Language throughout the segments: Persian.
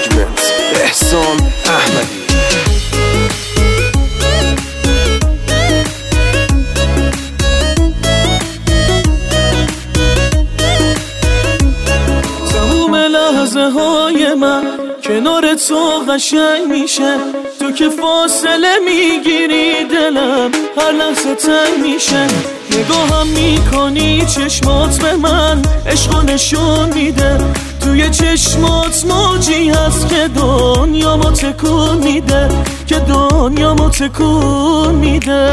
مانیجمنت احسان احمدی. تموم لحظه های من کنار تو قشنگ میشه، تو که فاصله میگیری دلم هر لحظه تنگ میشه. نگاهم میکنی چشمات به من عشق نشون میده، توی چشمات موجی هست که دنیامو تکون میده، که دنیامو تکون میده.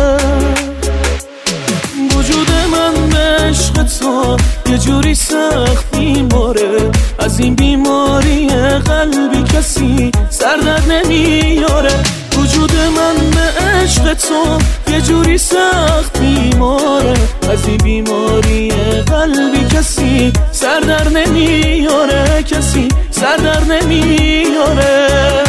وجود من به عشق تو یه جوری سخت بیماره، از این بیماری قلبی کسی سردرد نمیاره. وجود من به عشق تو یه جوری سخت بیماره، از این بیماری قلبی کسی سردرد نمیاره، کسی سردرد نمیاره.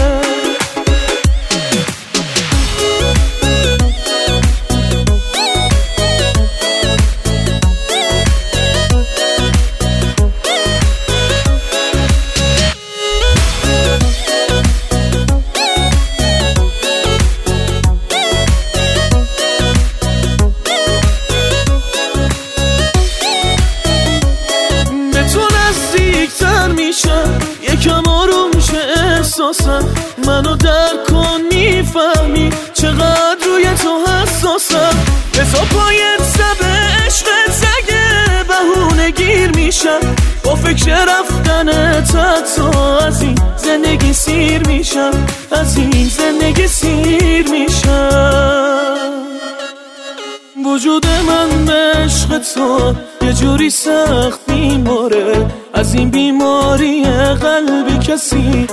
یکم آروم شه احساسم، منو درک کن میفهمی چقدر روی تو حساسم. بذار پایت سب عشقت اگه بهونه گیر میشم، با فکر رفتن تو از این زندگی سیر میشم، از این زندگی سیر میشم. وجود من به عشق تو یه جوری سخت بیماره، از این بیماری قلبی کسی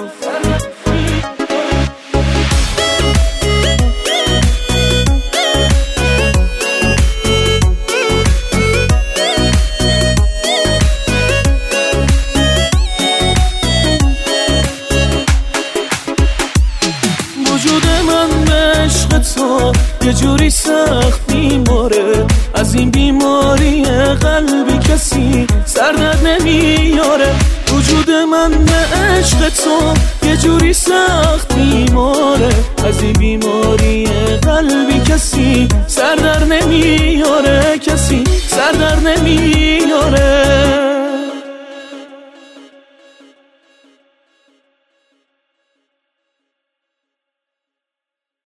وجود من به عشق تو یه جوری سخت بیماره، از این بیماری قلبی کسی سردرد نمیاره. وجود من به عشق تو یه جوری سخت بیماره، از این بیماری قلبی کسی سردرد نمیاره، کسی